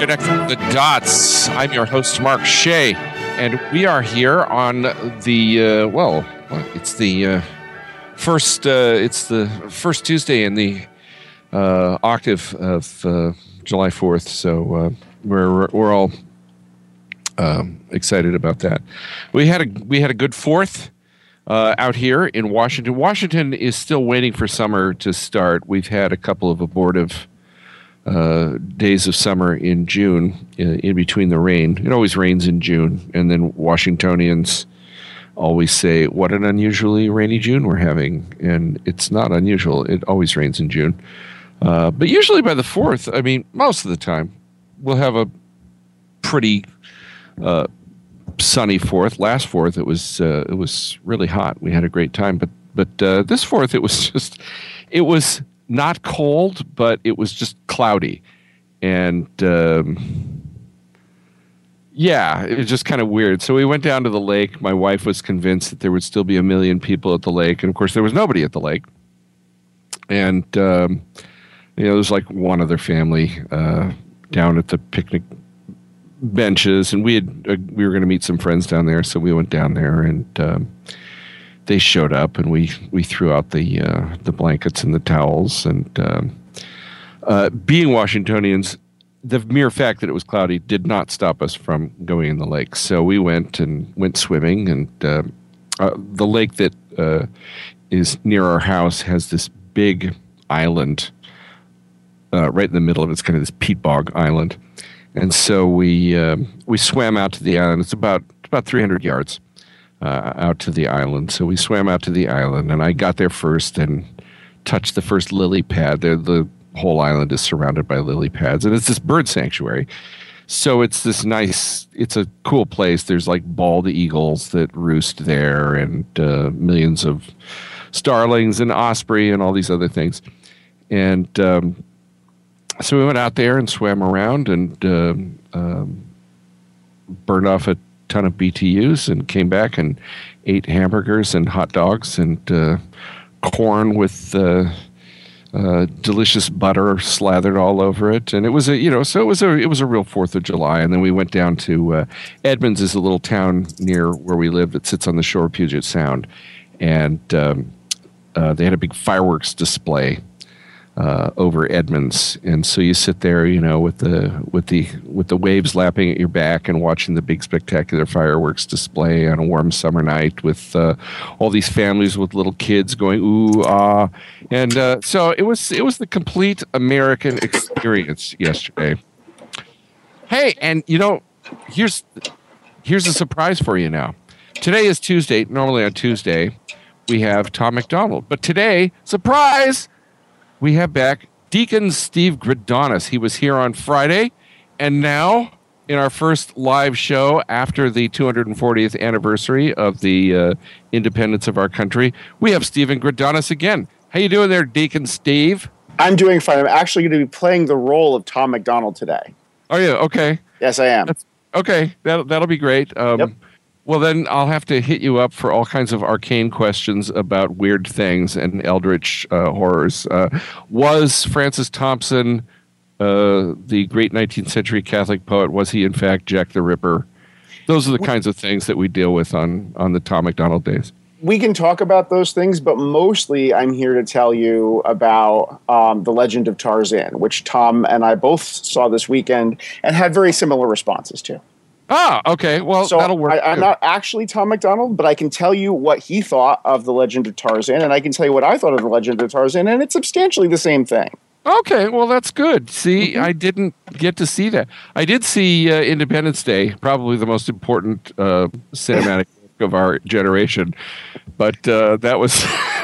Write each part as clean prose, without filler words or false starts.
Connect the Dots. I'm your host, Mark Shea, and we are here on the it's the first Tuesday in the octave of July 4th. So we're all excited about that. We had a good 4th out here in Washington. Washington is still waiting for summer to start. We've had a couple of abortive days of summer in June, in between the rain. It always rains in June, and then Washingtonians always say, "What an unusually rainy June we're having," and it's not unusual. It always rains in June, but usually by the 4th, I mean, most of the time, we'll have a pretty sunny 4th. Last 4th, it was really hot. We had a great time, but this 4th, it was not cold, but it was just cloudy. And it was just kind of weird. So we went down to the lake. My wife was convinced that there would still be 1 million people at the lake. And of course, there was nobody at the lake. And, there was like one other family down at the picnic benches. And we were going to meet some friends down there. So we went down there, and they showed up, and we threw out the blankets and the towels. And being Washingtonians, the mere fact that it was cloudy did not stop us from going in the lake. So we went swimming, and the lake that is near our house has this big island right in the middle of it. It's kind of this peat bog island, and so we swam out to the island. It's about 300 yards. Out to the island. So we swam out to the island, and I got there first and touched the first lily pad. The whole island is surrounded by lily pads, and it's this bird sanctuary. So it's a cool place. There's like bald eagles that roost there, and millions of starlings and osprey and all these other things. And so we went out there and swam around and burned off a ton of BTUs and came back and ate hamburgers and hot dogs and corn with delicious butter slathered all over it. And it was a real 4th of July. And then we went down to Edmonds, is a little town near where we live that sits on the shore of Puget Sound, and they had a big fireworks display over Edmonds, and so you sit there, with the waves lapping at your back and watching the big spectacular fireworks display on a warm summer night with all these families with little kids going ooh ah, and so it was the complete American experience yesterday. Hey, and here's a surprise for you now. Today is Tuesday. Normally on Tuesday we have Tom McDonald, but today, surprise, we have back Deacon Steve Gridonis. He was here on Friday, and now in our first live show after the 240th anniversary of the independence of our country, we have Stephen Gridonis again. How you doing there, Deacon Steve? I'm doing fine. I'm actually going to be playing the role of Tom McDonald today. Are you? Okay. Yes, I am. Okay, that'll be great. Yep. Well, then I'll have to hit you up for all kinds of arcane questions about weird things and eldritch horrors. Was Francis Thompson, the great 19th century Catholic poet, was he in fact Jack the Ripper? Those are the kinds of things that we deal with on the Tom McDonald days. We can talk about those things, but mostly I'm here to tell you about The Legend of Tarzan, which Tom and I both saw this weekend and had very similar responses to. Ah, okay. Well, so that'll work. I'm not actually Tom McDonald, but I can tell you what he thought of The Legend of Tarzan, and I can tell you what I thought of The Legend of Tarzan, and it's substantially the same thing. Okay, well, that's good. See, I didn't get to see that. I did see Independence Day, probably the most important cinematic of our generation, but that was...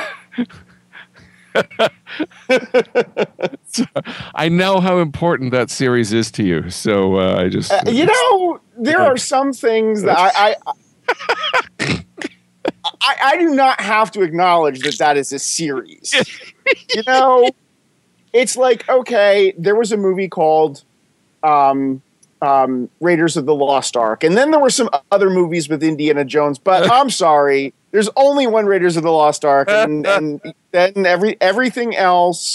So, I know how important that series is to you, so I just... there are some things that I do not have to acknowledge that is a series. It's like, okay, there was a movie called Raiders of the Lost Ark, and then there were some other movies with Indiana Jones, but I'm sorry, there's only one Raiders of the Lost Ark, and then everything else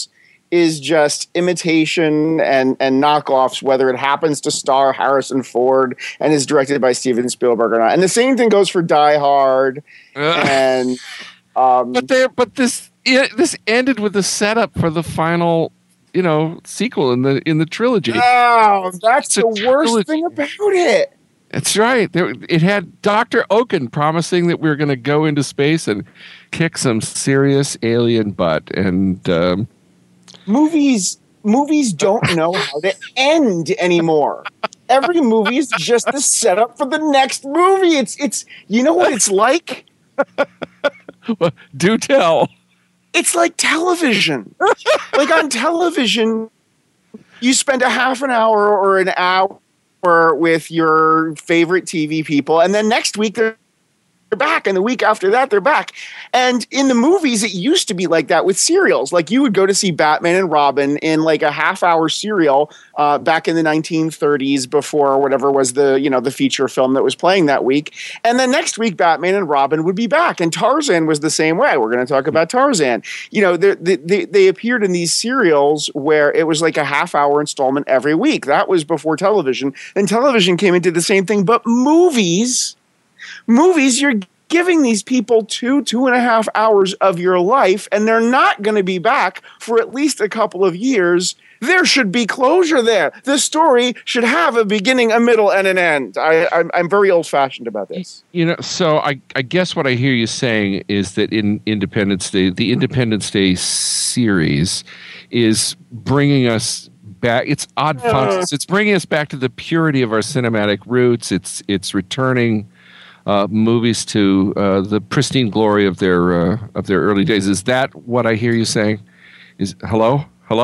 is just imitation and knockoffs, whether it happens to star Harrison Ford and is directed by Steven Spielberg or not. And the same thing goes for Die Hard. And but this ended with the setup for the final, sequel in the trilogy. Oh, that's the worst thing about it. That's right. It had Dr. Oken promising that we were going to go into space and kick some serious alien butt. And movies don't know how to end anymore. Every movie is just the setup for the next movie. It's you know what it's like? Well, do tell. It's like television. Like on television, you spend a half an hour or an hour with your favorite TV people, and then next week they're back, and the week after that they're back. And in the movies, it used to be like that with serials. Like you would go to see Batman and Robin in like a half-hour serial back in the 1930s before whatever was the feature film that was playing that week. And then next week, Batman and Robin would be back. And Tarzan was the same way. We're going to talk about Tarzan. They appeared in these serials where it was like a half-hour installment every week. That was before television. Then television came and did the same thing. But movies, you're giving these people 2.5 hours of your life, and they're not going to be back for at least a couple of years. There should be closure there. The story should have a beginning, a middle, and an end. I'm very old-fashioned about this. So I guess what I hear you saying is that in Independence Day, the Independence Day series is bringing us back. It's odd functions. It's bringing us back to the purity of our cinematic roots. It's returning movies to the pristine glory of their early days. Is that what I hear you saying? Is hello?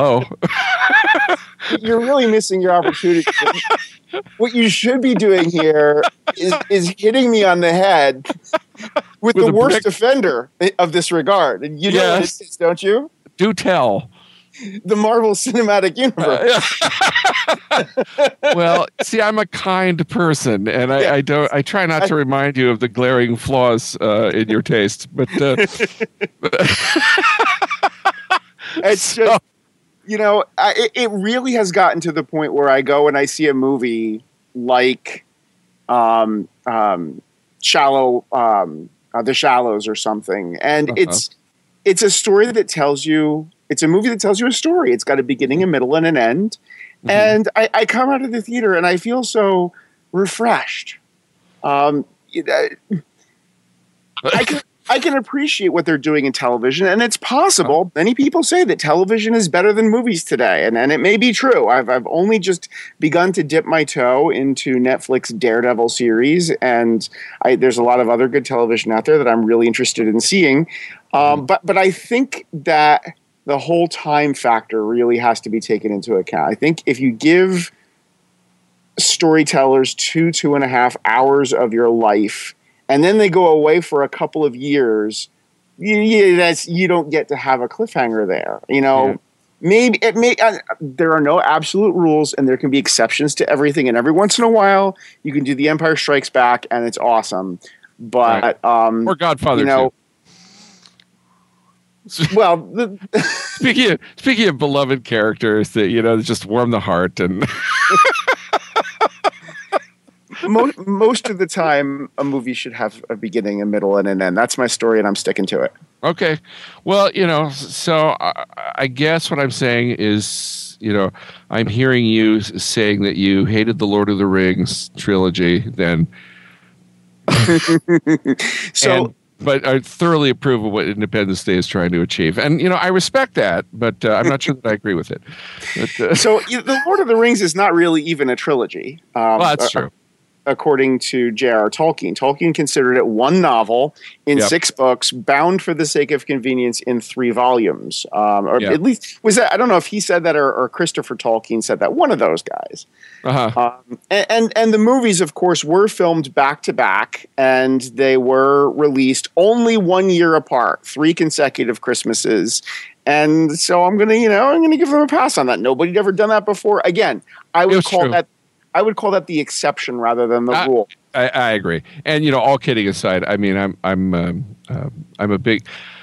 You're really missing your opportunity. What you should be doing here is hitting me on the head with the worst offender of this regard. And you know what it is, don't you? Do tell. The Marvel Cinematic Universe. Well, see, I'm a kind person, and I try not to remind you of the glaring flaws in your taste, but it's just, it really has gotten to the point where I go and I see a movie like The Shallows or something, and it's a story that tells you. It's a movie that tells you a story. It's got a beginning, a middle, and an end. Mm-hmm. And I come out of the theater and I feel so refreshed. I can appreciate what they're doing in television, and it's possible. Many people say that television is better than movies today, and it may be true. I've only just begun to dip my toe into Netflix Daredevil series, and there's a lot of other good television out there that I'm really interested in seeing. But I think that the whole time factor really has to be taken into account. I think if you give storytellers 2.5 hours of your life, and then they go away for a couple of years, you don't get to have a cliffhanger there. Maybe there are no absolute rules, and there can be exceptions to everything. And every once in a while, you can do The Empire Strikes Back, and it's awesome. But or Godfather too. Well, speaking of beloved characters that just warm the heart, and most of the time, a movie should have a beginning, a middle, and an end. That's my story, and I'm sticking to it. Okay, well, so I guess what I'm saying is, I'm hearing you saying that you hated the Lord of the Rings trilogy, then. But I thoroughly approve of what Independence Day is trying to achieve. And, I respect that, but I'm not sure that I agree with it. But, so The Lord of the Rings is not really even a trilogy. Well, that's true. According to J.R.R. Tolkien. Tolkien considered it one novel in 6 books, bound for the sake of convenience in 3 volumes. At least, was that, I don't know if he said that or Christopher Tolkien said that, one of those guys. And the movies, of course, were filmed back to back, and they were released only 1 year apart, 3 consecutive Christmases. And so I'm gonna give them a pass on that. Nobody'd ever done that before. Again, I would call that the exception rather than the rule. I agree. And all kidding aside, I mean, I'm a big.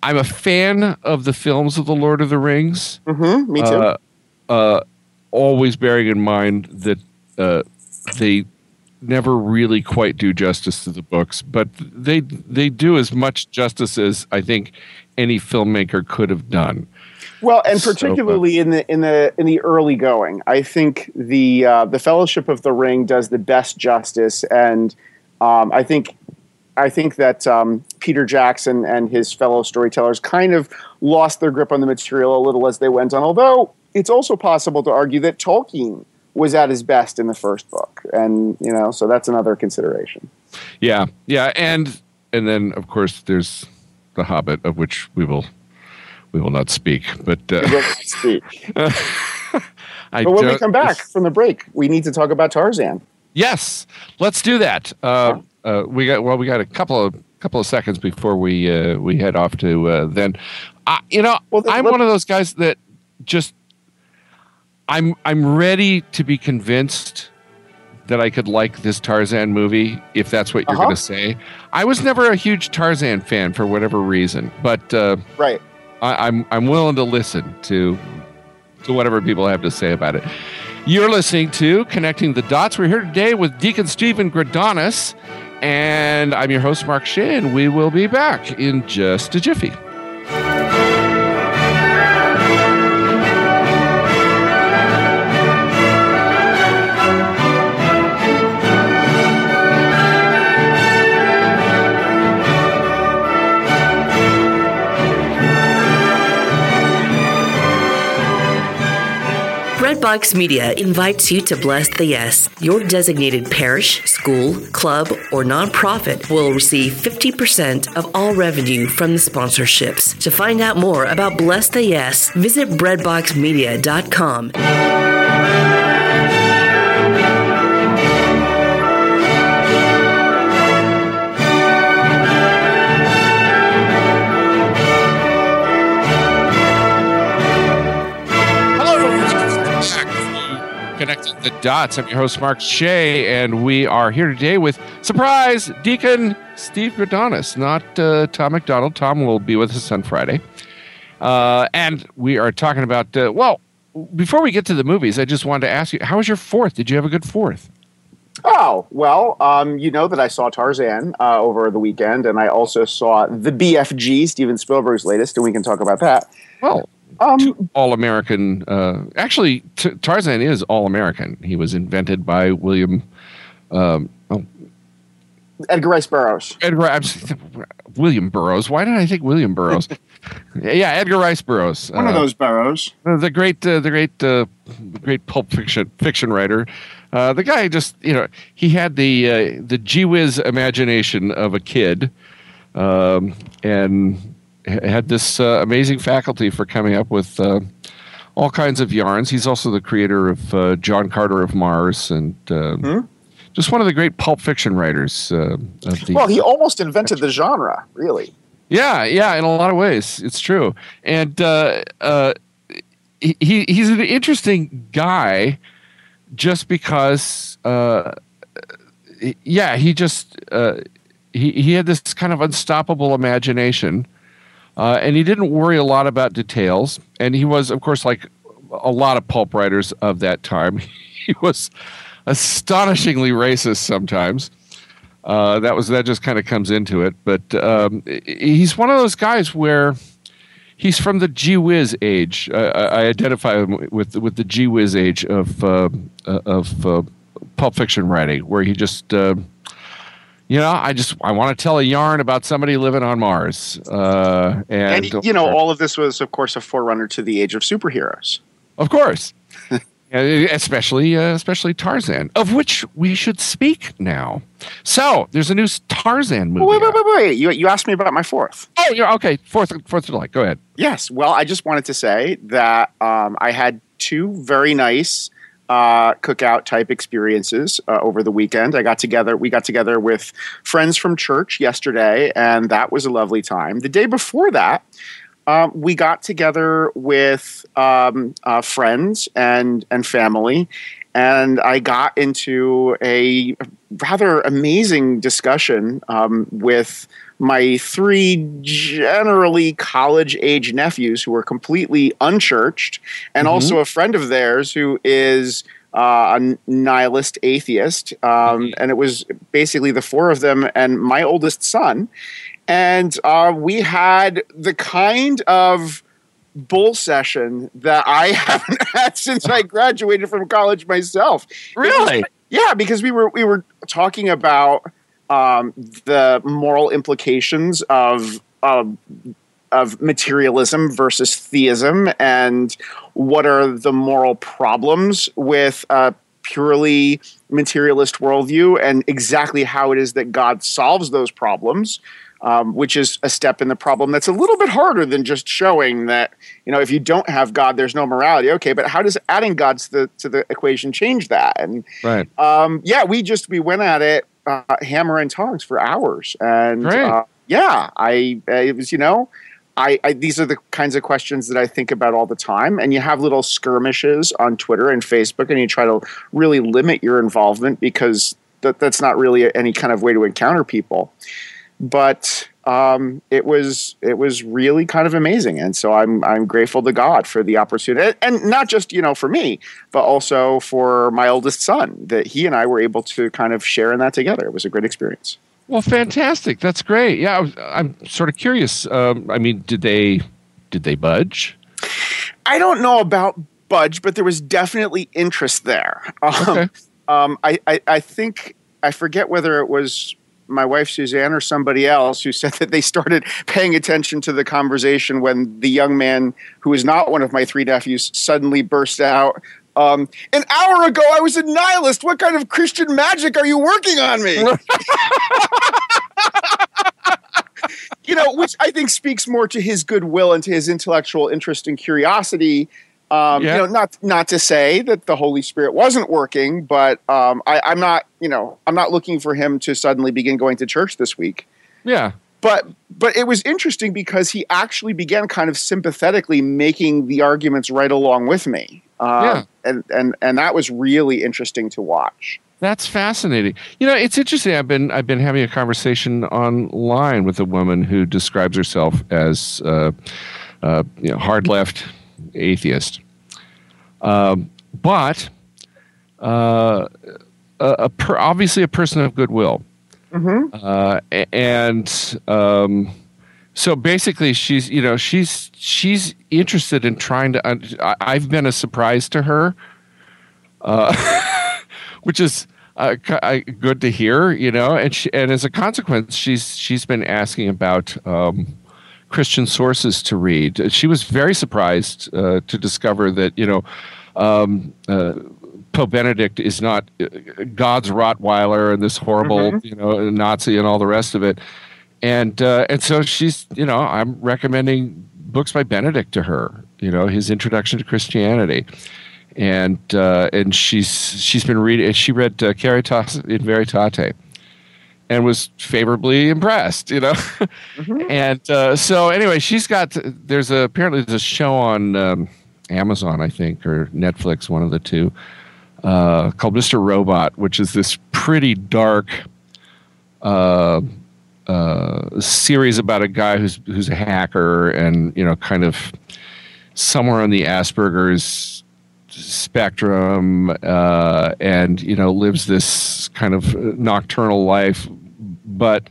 I'm a fan of the films of the Lord of the Rings. Mm-hmm, me too. Always bearing in mind that they never really quite do justice to the books, but they do as much justice as I think any filmmaker could have done. Well, and particularly in the early going, I think the Fellowship of the Ring does the best justice, and I think that Peter Jackson and his fellow storytellers kind of lost their grip on the material a little as they went on. Although it's also possible to argue that Tolkien was at his best in the first book, and so that's another consideration. Yeah, and then of course there's The Hobbit, of which we will not speak. But we will not speak. But when we come back from the break, we need to talk about Tarzan. Yes, let's do that. We got a couple of seconds before we head off to then. I'm one of those guys that just I'm ready to be convinced that I could like this Tarzan movie, if that's what you're going to say. I was never a huge Tarzan fan for whatever reason, but right. I'm willing to listen to whatever people have to say about it. You're listening to Connecting the Dots. We're here today with Deacon Stephen Gradanis, and I'm your host, Mark Shea, and we will be back in just a jiffy. Redbox Media invites you to Bless the Yes. Your designated parish, school, club, or nonprofit will receive 50% of all revenue from the sponsorships. To find out more about Bless the Yes, visit breadboxmedia.com. Connecting the Dots. I'm your host, Mark Shea, and we are here today with, surprise, Deacon Steve Gradanis, not Tom McDonald. Tom will be with us on Friday. And we are talking about, before we get to the movies, I just wanted to ask you, how was your 4th? Did you have a good 4th? Oh, well, you know that I saw Tarzan over the weekend, and I also saw the BFG, Steven Spielberg's latest, and we can talk about that. Well, all-American. Actually, Tarzan is all-American. He was invented by William. Edgar Rice Burroughs. William Burroughs. Why did I think William Burroughs? Yeah, Edgar Rice Burroughs. One of those Burroughs. The great pulp fiction writer. The guy just, he had the gee whiz imagination of a kid, and had this amazing faculty for coming up with all kinds of yarns. He's also the creator of John Carter of Mars, and just one of the great pulp fiction writers. Well, he almost invented the genre, really. Yeah, in a lot of ways, it's true. And he's an interesting guy, just because. He had this kind of unstoppable imagination. And he didn't worry a lot about details. And he was, of course, like a lot of pulp writers of that time, he was astonishingly racist sometimes. That just kind of comes into it. But he's one of those guys where he's from the gee whiz age. I identify him with the gee whiz age of pulp fiction writing, where he just... I want to tell a yarn about somebody living on Mars. And all of this was, of course, a forerunner to the age of superheroes. Of course. especially Tarzan, of which we should speak now. So, there's a new Tarzan movie. Wait. You asked me about my 4th. Oh, yeah, okay. 4th of July. Go ahead. Yes. Well, I just wanted to say that I had 2 very nice cookout type experiences over the weekend. We got together with friends from church yesterday, and that was a lovely time. The day before that, we got together with friends and family, and I got into a rather amazing discussion with my three generally college-age nephews who were completely unchurched, and also a friend of theirs who is a nihilist atheist. And it was basically the four of them and my oldest son. And we had the kind of bull session that I haven't had since I graduated from college myself. Really? Because we were talking about the moral implications of materialism versus theism, and what are the moral problems with a purely materialist worldview, and exactly how it is that God solves those problems. Which is a step in the problem that's a little bit harder than just showing that, if you don't have God, there's no morality. Okay, but how does adding God to the equation change that? And right. We went at it hammer and tongs for hours. And it was, these are the kinds of questions that I think about all the time. And you have little skirmishes on Twitter and Facebook, and you try to really limit your involvement because that's not really any kind of way to encounter people. But it was really kind of amazing, and so I'm grateful to God for the opportunity, and not just for me, but also for my oldest son, that he and I were able to kind of share in that together. It was a great experience. Well, fantastic! That's great. Yeah, I'm sort of curious. Did they budge? I don't know about budge, but there was definitely interest there. Okay. I think I forget whether it was my wife Suzanne or somebody else who said that they started paying attention to the conversation when the young man who is not one of my three nephews suddenly burst out, an hour ago I was a nihilist. What kind of Christian magic are you working on me? Which I think speaks more to his goodwill and to his intellectual interest and curiosity. Not to say that the Holy Spirit wasn't working, but I'm not looking for him to suddenly begin going to church this week. Yeah. But it was interesting because he actually began kind of sympathetically making the arguments right along with me. And that was really interesting to watch. That's fascinating. It's interesting. I've been having a conversation online with a woman who describes herself as hard left atheist, but obviously a person of goodwill. So basically, she's interested in trying to. I've been a surprise to her, which is good to hear. And as a consequence, she's been asking about Christian sources to read. She was very surprised to discover that Pope Benedict is not God's Rottweiler and this horrible Nazi and all the rest of it, and so she's I'm recommending books by Benedict to her. His Introduction to Christianity, and she's been reading. She read Caritas in Veritate, and was favorably impressed, And so anyway, there's a show on Amazon, I think, or Netflix, one of the two, called Mr. Robot, which is this pretty dark series about a guy who's a hacker and, kind of somewhere on the Asperger's spectrum, and lives this kind of nocturnal life, but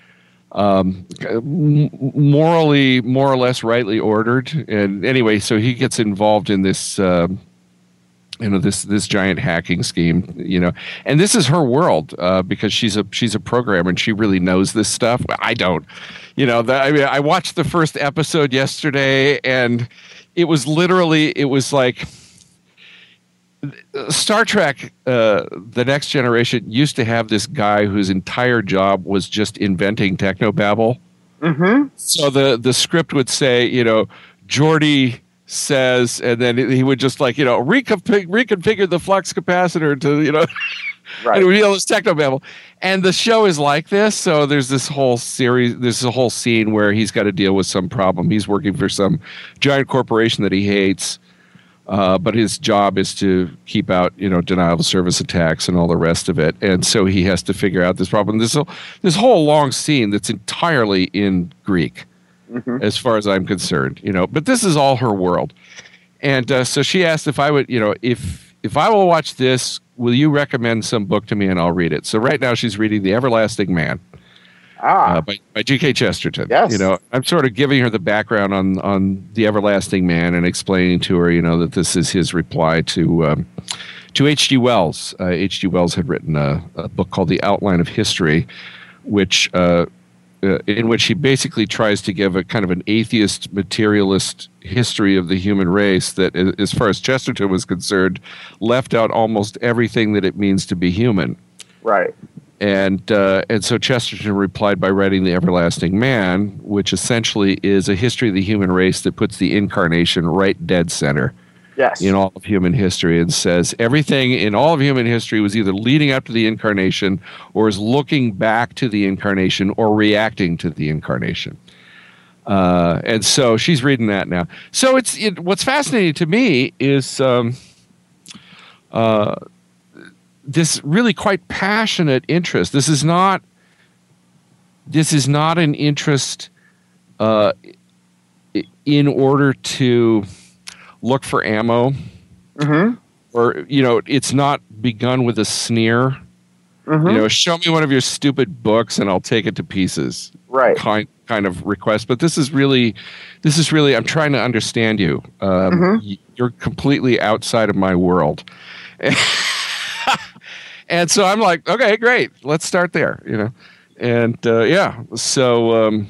morally more or less rightly ordered. And anyway, so he gets involved in this this giant hacking scheme, and this is her world, because she's a programmer and she really knows this stuff. I don't, I watched the first episode yesterday, and it was like Star Trek, The Next Generation used to have this guy whose entire job was just inventing technobabble. So the script would say, Geordi says, and then he would just reconfigure the flux capacitor to, right. And it would be all this technobabble. And the show is like this. So there's this whole series, there's a whole scene where he's got to deal with some problem. He's working for some giant corporation that he hates. But his job is to keep out, denial of service attacks and all the rest of it. And so he has to figure out this problem. This whole long scene that's entirely in Greek, as far as I'm concerned, But this is all her world. And so she asked if I would, if I will watch this, will you recommend some book to me and I'll read it? So right now she's reading The Everlasting Man. By G.K. Chesterton. Yes. I'm sort of giving her the background on The Everlasting Man and explaining to her, that this is his reply to H.G. Wells. H.G. Wells had written a book called The Outline of History, in which he basically tries to give a kind of an atheist, materialist history of the human race that, as far as Chesterton was concerned, left out almost everything that it means to be human. Right. And so Chesterton replied by writing The Everlasting Man, which essentially is a history of the human race that puts the incarnation right dead center in all of human history, and says everything in all of human history was either leading up to the incarnation or is looking back to the incarnation or reacting to the incarnation. And so she's reading that now. So what's fascinating to me is this really quite passionate interest. This is not an interest in order to look for ammo, or it's not begun with a sneer. Show me one of your stupid books and I'll take it to pieces. Right. Kind of request. But this is really. I'm trying to understand you. You're completely outside of my world. And so I'm like, okay, great. Let's start there, And so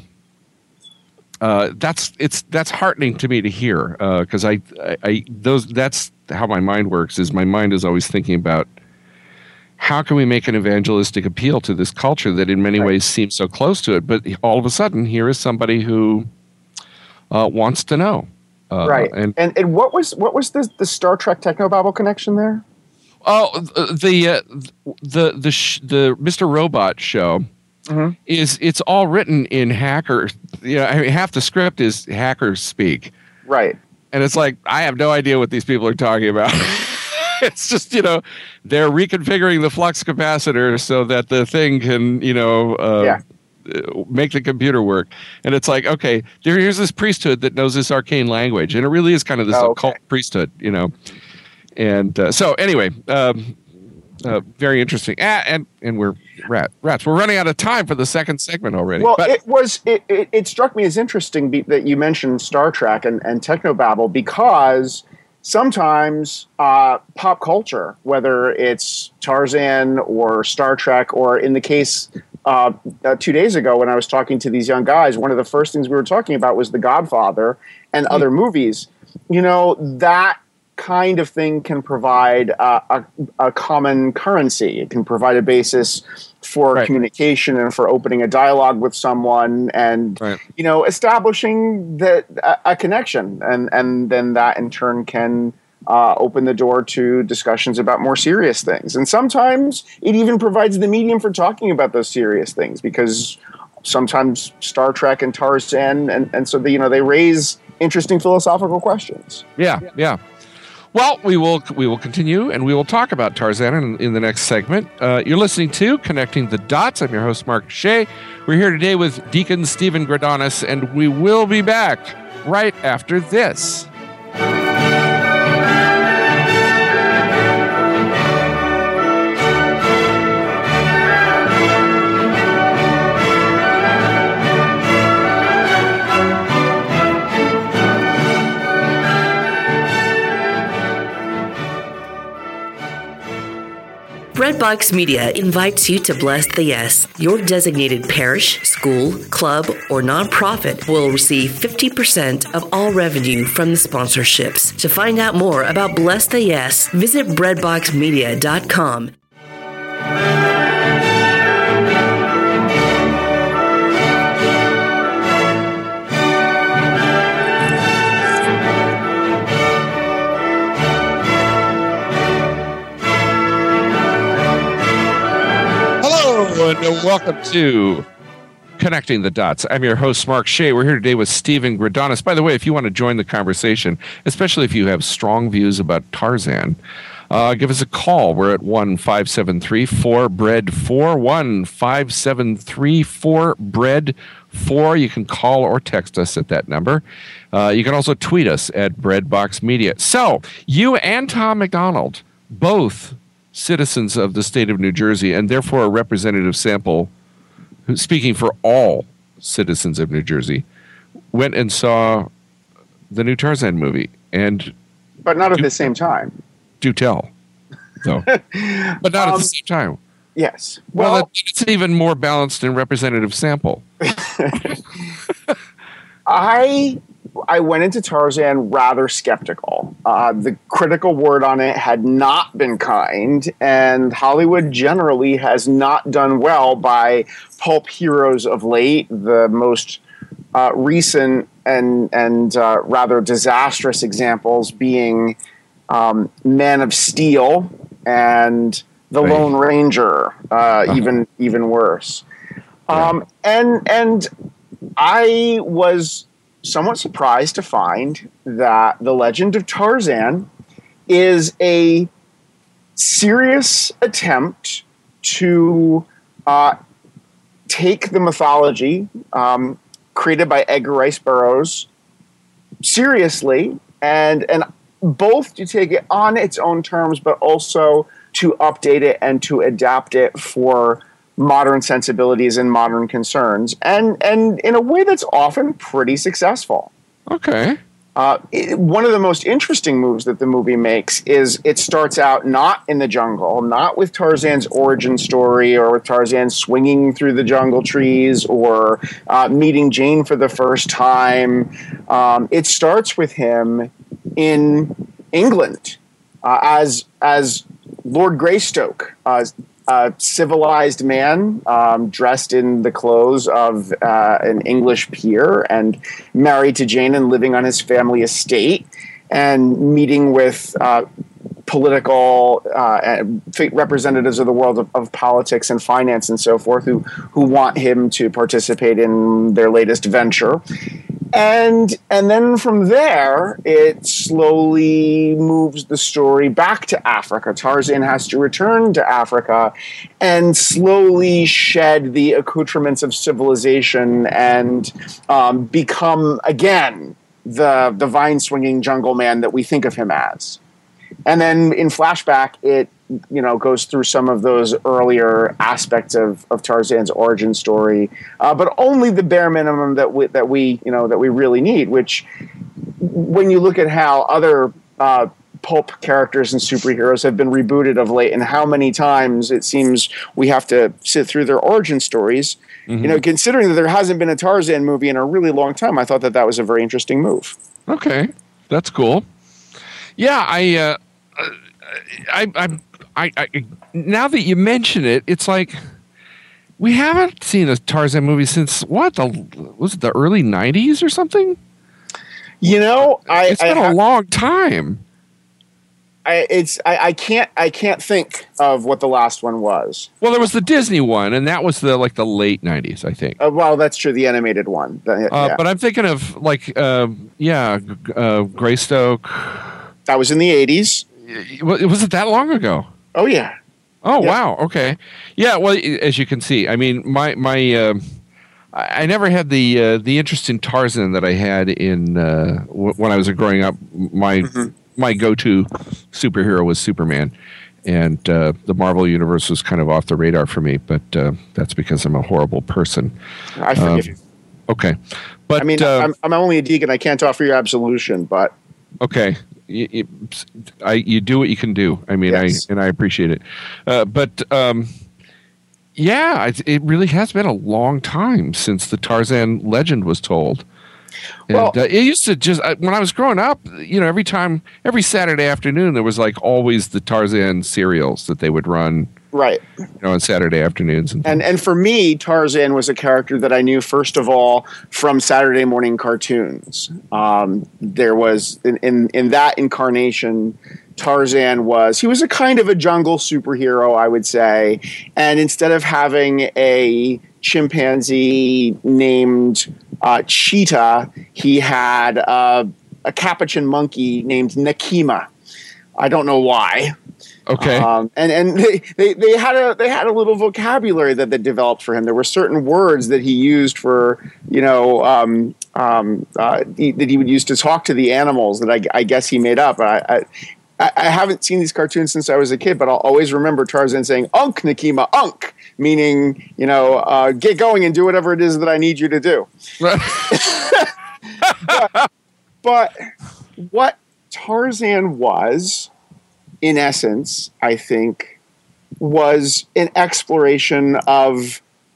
that's heartening to me to hear, because that's how my mind works. Is my mind is always thinking about how can we make an evangelistic appeal to this culture that in many ways seems so close to it, but all of a sudden here is somebody who wants to know. Right. And what was the Star Trek Technobabble connection there? Oh, the Mr. Robot show it's all written in hacker. Half the script is hacker speak. Right. And it's like, I have no idea what these people are talking about. It's just, they're reconfiguring the flux capacitor so that the thing can, make the computer work. And it's like, okay, here's this priesthood that knows this arcane language. And it really is kind of this occult priesthood, And so anyway, very interesting. And we're rats. We're running out of time for the second segment already. Well, it struck me as interesting that you mentioned Star Trek and Technobabble, because sometimes pop culture, whether it's Tarzan or Star Trek, or in the case 2 days ago when I was talking to these young guys, one of the first things we were talking about was The Godfather and other movies. That kind of thing can provide a common currency. It can provide a basis for communication and for opening a dialogue with someone, and establishing a connection, and then that in turn can open the door to discussions about more serious things. And sometimes it even provides the medium for talking about those serious things, because sometimes Star Trek and Tarzan and so they raise interesting philosophical questions. Yeah. Well, we will continue, and we will talk about Tarzan in the next segment. You're listening to Connecting the Dots. I'm your host, Mark Shea. We're here today with Deacon Stephen Gradanis, and we will be back right after this. Redbox Media invites you to Bless the Yes. Your designated parish, school, club, or nonprofit will receive 50% of all revenue from the sponsorships. To find out more about Bless the Yes, visit breadboxmedia.com. And welcome to Connecting the Dots. I'm your host, Mark Shea. We're here today with Stephen Gradanis. By the way, if you want to join the conversation, especially if you have strong views about Tarzan, give us a call. We're at 1-573-4BREAD-4, 1-573-4BREAD-4. You can call or text us at that number. You can also tweet us at Breadbox Media. So, you and Tom McDonald, both citizens of the state of New Jersey, and therefore a representative sample, speaking for all citizens of New Jersey, went and saw the new Tarzan movie. But not at the same time. Do tell, though. But not at the same time. Yes. Well, it's an even more balanced and representative sample. I went into Tarzan rather skeptical. The critical word on it had not been kind, and Hollywood generally has not done well by pulp heroes of late. The most recent and rather disastrous examples being Man of Steel and The Lone Ranger, even worse. And I was somewhat surprised to find that The Legend of Tarzan is a serious attempt to take the mythology created by Edgar Rice Burroughs seriously, and both to take it on its own terms, but also to update it and to adapt it for modern sensibilities and modern concerns, and in a way that's often pretty successful. Okay. One of the most interesting moves that the movie makes is it starts out not in the jungle, not with Tarzan's origin story or with Tarzan swinging through the jungle trees or meeting Jane for the first time. It starts with him in England as Lord Greystoke, a civilized man dressed in the clothes of an English peer and married to Jane and living on his family estate and meeting with political representatives of the world of politics and finance and so forth who want him to participate in their latest venture. And then from there, it slowly moves the story back to Africa. Tarzan has to return to Africa and slowly shed the accoutrements of civilization and become, again, the vine-swinging jungle man that we think of him as. And then in flashback, it goes through some of those earlier aspects of Tarzan's origin story, but only the bare minimum that we really need. Which, when you look at how other pulp characters and superheroes have been rebooted of late, and how many times it seems we have to sit through their origin stories, considering that there hasn't been a Tarzan movie in a really long time, I thought that was a very interesting move. Okay, that's cool. Yeah, I now that you mention it, it's like we haven't seen a Tarzan movie since was it the early 90s or something? It's been a long time. I can't think of what the last one was. Well, there was the Disney one, and that was the late 90s, I think. Well, that's true, the animated one. Yeah. But I'm thinking of Greystoke. That was in the 80s. Was it that long ago? Oh yeah. Oh yeah. Wow. Okay. Yeah. Well, as you can see, I mean, I never had the interest in Tarzan that I had in when I was growing up. My go-to superhero was Superman, and the Marvel universe was kind of off the radar for me. But that's because I'm a horrible person. I forgive you. Okay. But I mean, I'm only a deacon. I can't offer you absolution, but okay. You do what you can do. I mean, yes. I appreciate it. It really has been a long time since the Tarzan legend was told. And it used to just when I was growing up, every Saturday afternoon there was always the Tarzan serials that they would run. Right. On Saturday afternoons. And for me, Tarzan was a character that I knew, first of all, from Saturday morning cartoons. There was, in that incarnation, Tarzan he was a kind of a jungle superhero, I would say. And instead of having a chimpanzee named Cheetah. He had a capuchin monkey named Nakima. I don't know why. Okay. And they had a little vocabulary that they developed for him. There were certain words that he used for, that he would use to talk to the animals that I guess he made up. I haven't seen these cartoons since I was a kid, but I'll always remember Tarzan saying "Unk, Nakima, unk," meaning get going and do whatever it is that I need you to do. but what Tarzan was, in essence, I think, was an exploration of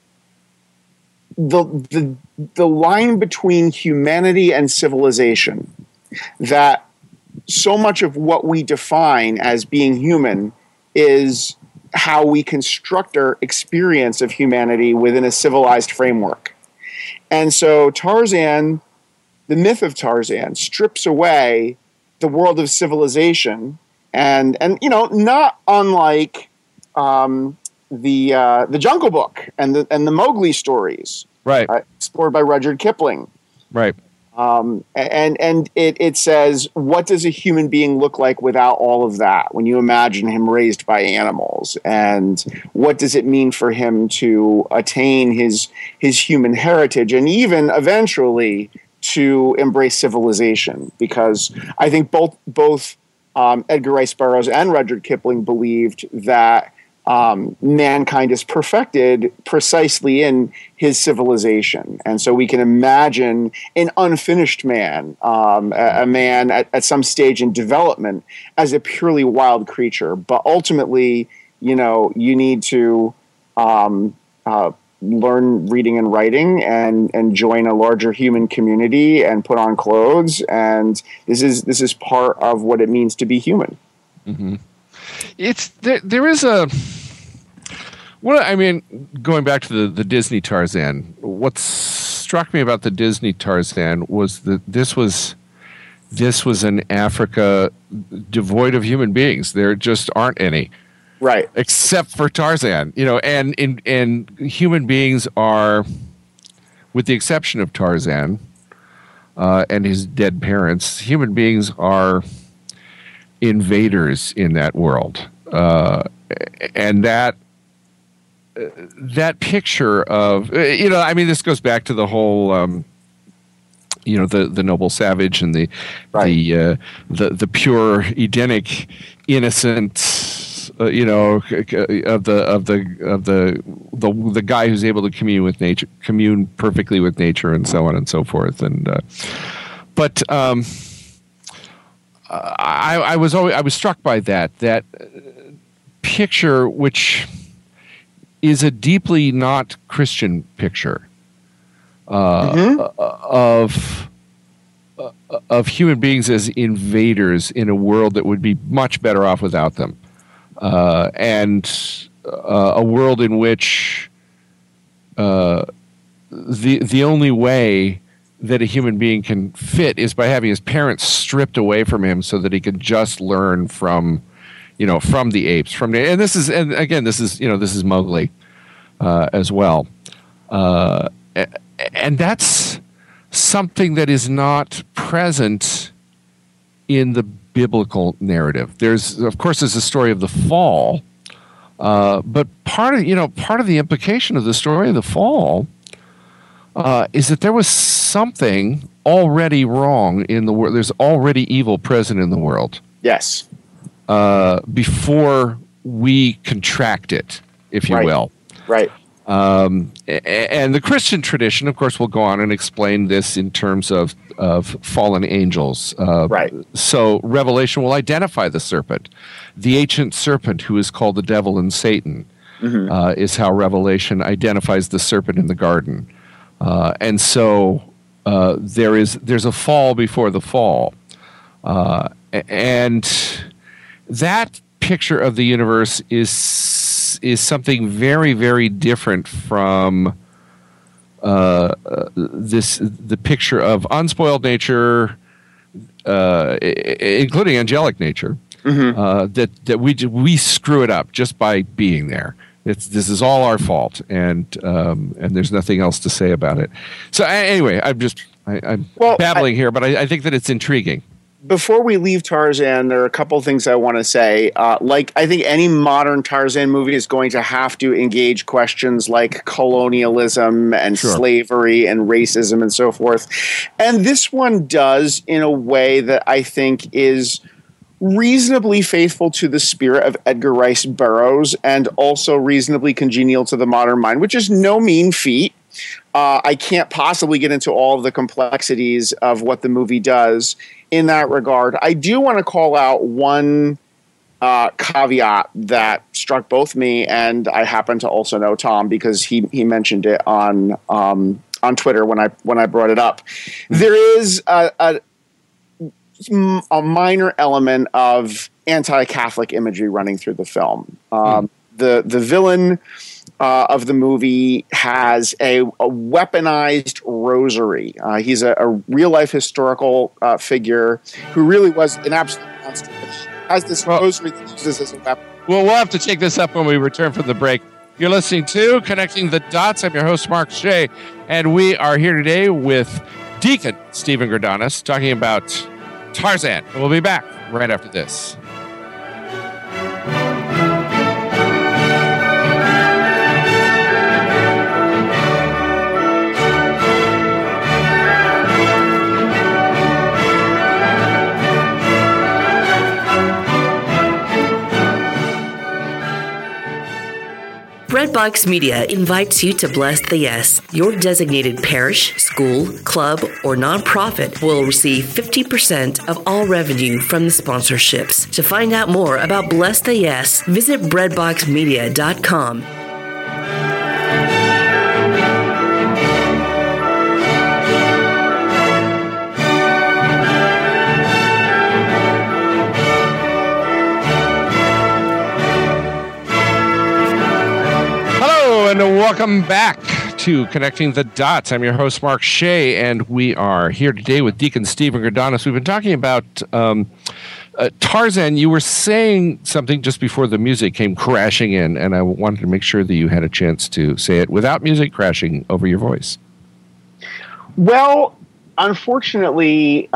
the line between humanity and civilization. That so much of what we define as being human is how we construct our experience of humanity within a civilized framework. And so Tarzan, the myth of Tarzan, strips away the world of civilization. And not unlike the Jungle Book and the Mowgli stories, right? Explored by Rudyard Kipling, right? And it says, what does a human being look like without all of that? When you imagine him raised by animals, and what does it mean for him to attain his human heritage, and even eventually to embrace civilization? Because I think both Edgar Rice Burroughs and Rudyard Kipling believed that mankind is perfected precisely in his civilization. And so we can imagine an unfinished man, a man at some stage in development, as a purely wild creature. But ultimately, you need to learn reading and writing and join a larger human community and put on clothes. And this is part of what it means to be human. Mm-hmm. There is going back to the Disney Tarzan, what struck me about the Disney Tarzan was that this was an Africa devoid of human beings. There just aren't any. Right. Except for Tarzan, and human beings are, with the exception of Tarzan and his dead parents, human beings are invaders in that world. And that picture of, this goes back to the whole, the noble savage and the pure Edenic innocent, of the guy who's able to commune with nature, commune perfectly with nature, and so on and so forth. And I was struck by that picture, which is a deeply not Christian picture of human beings as invaders in a world that would be much better off without them. And a world in which the only way that a human being can fit is by having his parents stripped away from him, so that he can just learn from the apes. And this is Mowgli as well, and that's something that is not present in the biblical narrative. There's a story of the fall, but part of the implication of the story of the fall is that there was something already wrong in the world. There's already evil present in the world. Yes. Before we contract it, if you will. Right. And the Christian tradition, of course, will go on and explain this in terms of fallen angels. Right. So Revelation will identify the serpent. The ancient serpent, who is called the devil and Satan, is how Revelation identifies the serpent in the garden. And so there's a fall before the fall. And that picture of the universe is something very, very different from the picture of unspoiled nature, including angelic nature, that we screw it up just by being there. This is all our fault, and there's nothing else to say about it. So anyway, I'm babbling here, but I think that it's intriguing. Before we leave Tarzan, there are a couple of things I want to say. I think any modern Tarzan movie is going to have to engage questions like colonialism and slavery and racism and so forth. And this one does in a way that I think is reasonably faithful to the spirit of Edgar Rice Burroughs and also reasonably congenial to the modern mind, which is no mean feat. I can't possibly get into all of the complexities of what the movie does in that regard. I do want to call out one caveat that struck both me and I happen to also know Tom because he mentioned it on Twitter when I brought it up. There is a minor element of anti-Catholic imagery running through the film. The villain of the movie has a weaponized rosary. He's a real-life historical figure who really was an absolute monster. Has this rosary that uses as a weapon. Well, we'll have to take this up when we return from the break. You're listening to Connecting the Dots. I'm your host, Mark Shea, and we are here today with Deacon Stephen Gradanas talking about Tarzan. We'll be back right after this. Redbox Media invites you to Bless the Yes. Your designated parish, school, club, or nonprofit will receive 50% of all revenue from the sponsorships. To find out more about Bless the Yes, visit breadboxmedia.com. And welcome back to Connecting the Dots. I'm your host, Mark Shea, and we are here today with Deacon Stephen Gradanas. We've been talking about Tarzan. You were saying something just before the music came crashing in, and I wanted to make sure that you had a chance to say it without music crashing over your voice. Well, unfortunately,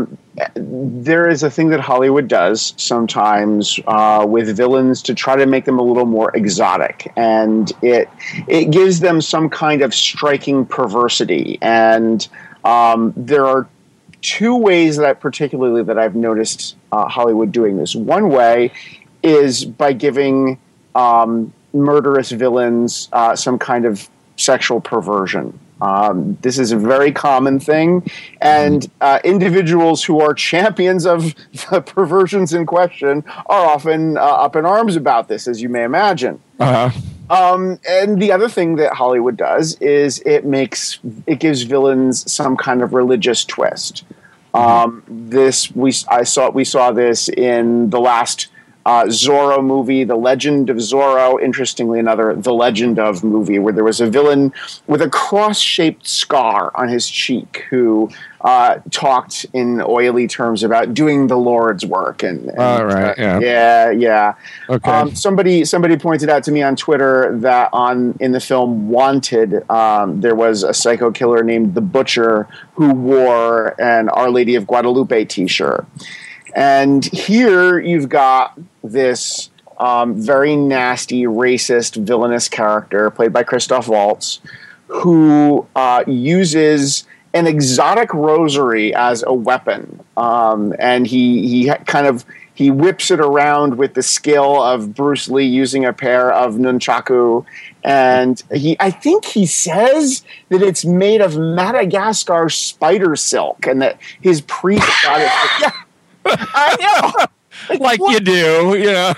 there is a thing that Hollywood does sometimes with villains to try to make them a little more exotic, and it gives them some kind of striking perversity. And there are two ways that I've noticed Hollywood doing this. One way is by giving murderous villains some kind of sexual perversion. This is a very common thing, and individuals who are champions of the perversions in question are often up in arms about this, as you may imagine. And the other thing that Hollywood does is it gives villains some kind of religious twist. We saw this in the last Zorro movie, The Legend of Zorro. Interestingly, another The Legend of movie where there was a villain with a cross-shaped scar on his cheek who talked in oily terms about doing the Lord's work. Yeah. Okay. Somebody pointed out to me on Twitter that in the film Wanted, there was a psycho killer named the Butcher who wore an Our Lady of Guadalupe t-shirt. And here you've got this very nasty, racist, villainous character played by Christoph Waltz who uses an exotic rosary as a weapon. And he whips it around with the skill of Bruce Lee using a pair of nunchaku. And I think he says that it's made of Madagascar spider silk and that his priest got it. Yeah. I know. Like you do, yeah.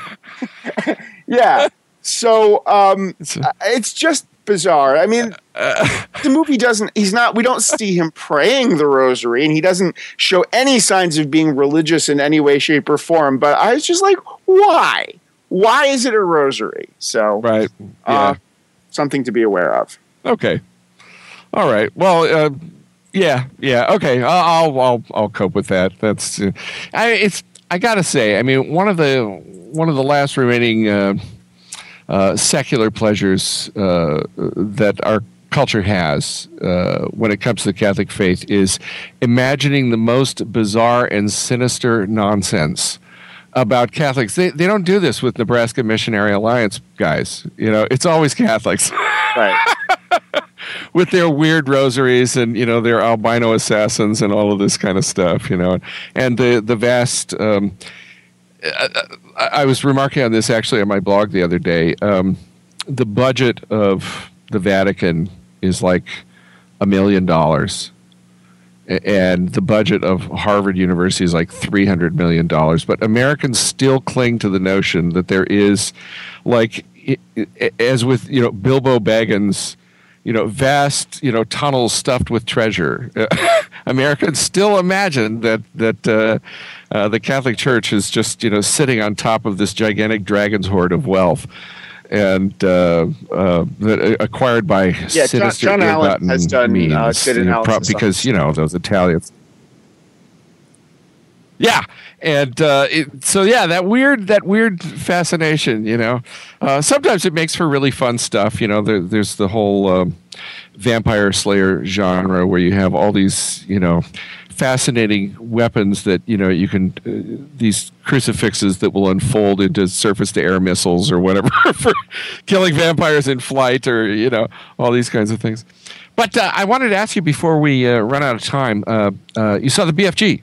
Yeah. So it's just bizarre. I mean, the movie we don't see him praying the rosary, and he doesn't show any signs of being religious in any way, shape, or form. But I was just like, why? Why is it a rosary? So, right. Yeah. Something to be aware of. Okay. All right. Well, yeah. Okay, I'll cope with that. That's I gotta say. I mean, one of the last remaining secular pleasures that our culture has when it comes to the Catholic faith is imagining the most bizarre and sinister nonsense about Catholics. They don't do this with Nebraska Missionary Alliance guys. It's always Catholics. Right. With their weird rosaries and, their albino assassins and all of this kind of stuff, and the vast, I was remarking on this actually on my blog the other day. The budget of the Vatican is like $1 million. And the budget of Harvard University is like $300 million. But Americans still cling to the notion that there is, like, as with, Bilbo Baggins, vast, tunnels stuffed with treasure. Americans still imagine that the Catholic Church is just, sitting on top of this gigantic dragon's hoard of wealth. And acquired by sinister, John Allen has done means, good analysis because those Italians. Yeah, and that weird fascination. Sometimes it makes for really fun stuff. There's the whole vampire slayer genre where you have all these fascinating weapons that you can these crucifixes that will unfold into surface-to-air missiles or whatever for killing vampires in flight, or all these kinds of things. But I wanted to ask you before we run out of time. You saw the BFG,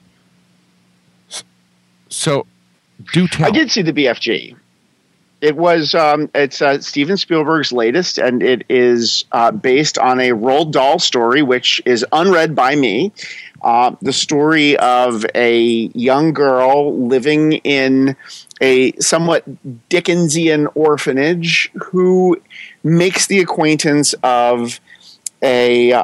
so do tell. I did see the BFG. It was it's Steven Spielberg's latest, and it is based on a Roald Dahl story, which is unread by me. The story of a young girl living in a somewhat Dickensian orphanage who makes the acquaintance of a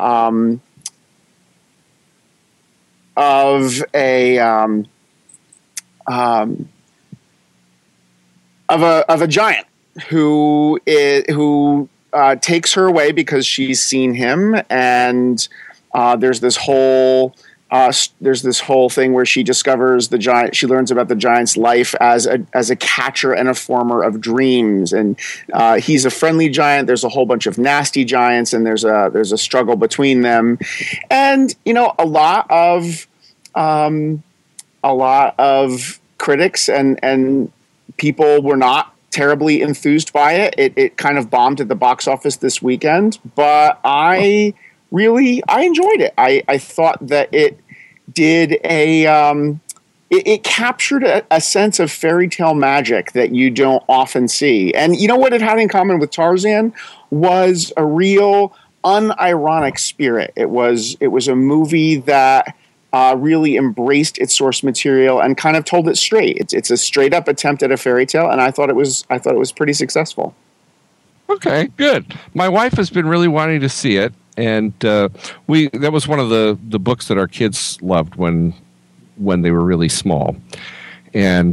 giant who takes her away because she's seen him, and there's this whole thing where she discovers the giant. She learns about the giant's life as a catcher and a former of dreams, and he's a friendly giant. There's a whole bunch of nasty giants, and there's a struggle between them, and a lot of critics and people were not terribly enthused by it. It kind of bombed at the box office this weekend, but I enjoyed it. I thought that it did it captured a sense of fairy tale magic that you don't often see. And what it had in common with Tarzan was a real unironic spirit. It was a movie that really embraced its source material and kind of told it straight. It's a straight up attempt at a fairy tale, and I thought it was pretty successful. Okay, good. My wife has been really wanting to see it. And that was one of the books that our kids loved when they were really small. And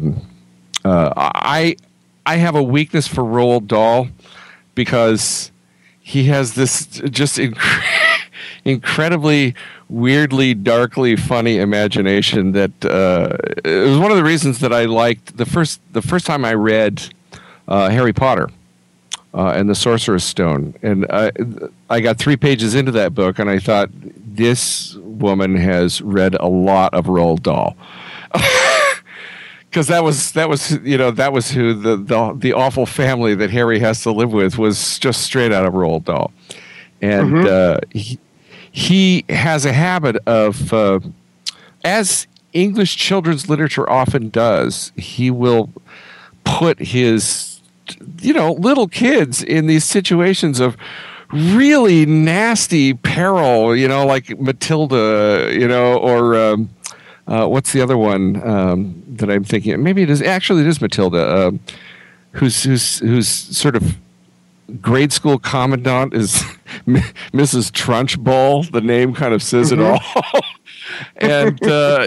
I have a weakness for Roald Dahl because he has this just incredibly weirdly, darkly funny imagination that it was one of the reasons that I liked the first time I read Harry Potter. And the Sorcerer's Stone. And I got 3 pages into that book, and I thought, this woman has read a lot of Roald Dahl. Because that was who the awful family that Harry has to live with was just straight out of Roald Dahl. And he has a habit of, as English children's literature often does, he will put his little kids in these situations of really nasty peril, like Matilda, or what's the other one that I'm thinking? Maybe it is Matilda, who's sort of grade school commandant is Mrs. Trunchbull. The name kind of says it all. And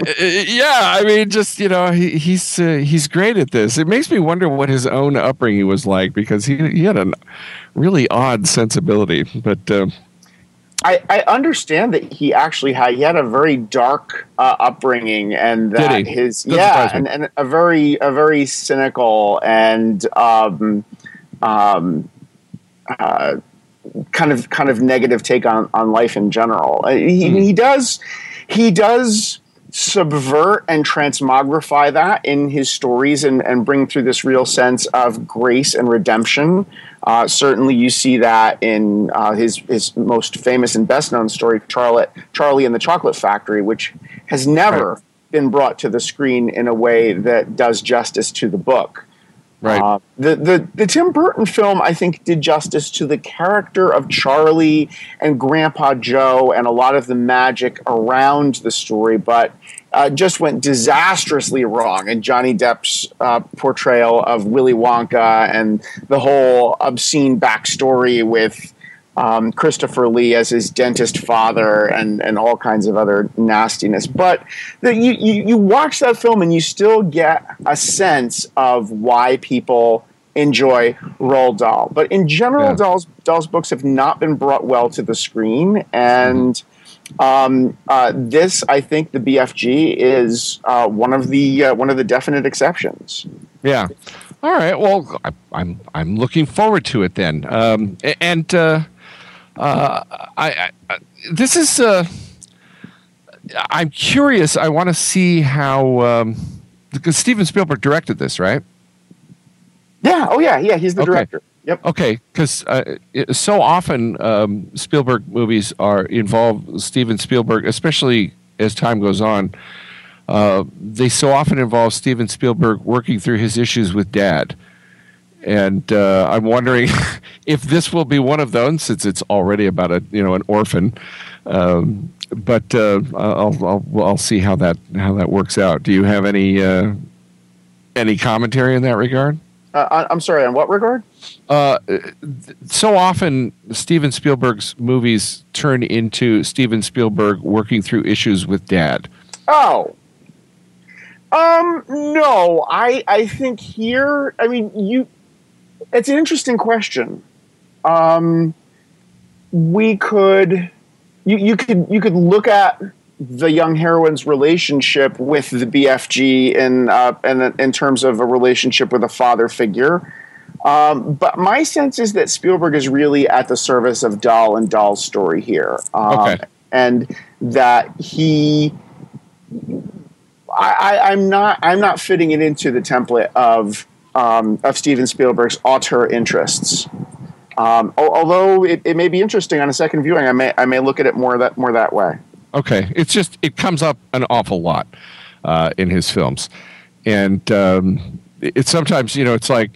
he's great at this. It makes me wonder what his own upbringing was like, because he had a really odd sensibility. But I understand that he actually had a very dark upbringing, and that and a very cynical and kind of negative take on life in general. He does subvert and transmogrify that in his stories and bring through this real sense of grace and redemption. Certainly you see that in his most famous and best known story, Charlie and the Chocolate Factory, which has never been brought to the screen in a way that does justice to the book. Right. The Tim Burton film, I think, did justice to the character of Charlie and Grandpa Joe and a lot of the magic around the story, but just went disastrously wrong in Johnny Depp's portrayal of Willy Wonka and the whole obscene backstory with Christopher Lee as his dentist father and all kinds of other nastiness. But you watch that film and you still get a sense of why people enjoy Roald Dahl. But in general, Dahl's books have not been brought well to the screen. And this, I think, the BFG is one of the definite exceptions. Yeah. All right. Well, I'm looking forward to it then. This is. I'm curious. I want to see how because Steven Spielberg directed this, right? Yeah. Oh, yeah. He's the director. Yep. Okay, because so often Spielberg movies involve Steven Spielberg, especially as time goes on. They so often involve Steven Spielberg working through his issues with Dad. And I'm wondering if this will be one of those, since it's already about an orphan. But I'll see how that works out. Do you have any commentary in that regard? I'm sorry. On what regard? So often Steven Spielberg's movies turn into Steven Spielberg working through issues with Dad. Oh. No. I think here. I mean, it's an interesting question. We could, you could look at the young heroine's relationship with the BFG in terms of a relationship with a father figure. But my sense is that Spielberg is really at the service of Dahl and Dahl's story here. And that I'm not fitting it into the template of Steven Spielberg's auteur interests. Although it may be interesting on a second viewing, I may look at it more that way. Okay, it's just it comes up an awful lot in his films, and it's sometimes it's like.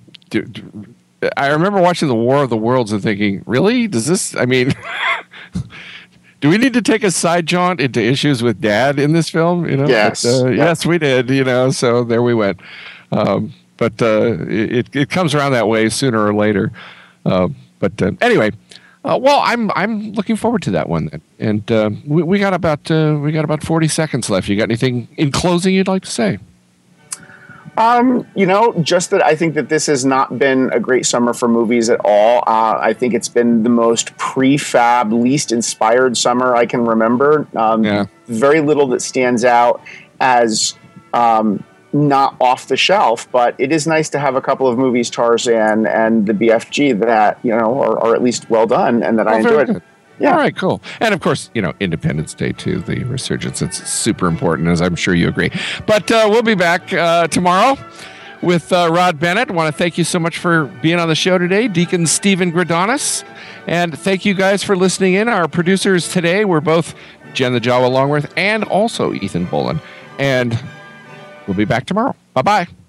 I remember watching The War of the Worlds and thinking, really? Does this? I mean, do we need to take a side jaunt into issues with Dad in this film? Yes, yes, we did. So there we went. But it comes around that way sooner or later. But anyway, well, I'm looking forward to that one then. And we got about 40 seconds left. You got anything in closing you'd like to say? Just that I think that this has not been a great summer for movies at all. I think it's been the most prefab, least inspired summer I can remember. Very little that stands out as not off the shelf, but it is nice to have a couple of movies, Tarzan and the BFG, that are at least well done and that I enjoyed. Good. Yeah. All right, cool. And of course, Independence Day too, the resurgence. It's super important, as I'm sure you agree. But we'll be back tomorrow with Rod Bennett. I want to thank you so much for being on the show today, Deacon Stephen Gradanis. And thank you guys for listening in. Our producers today were both Jen the Jawa Longworth and also Ethan Bolin. And we'll be back tomorrow. Bye-bye.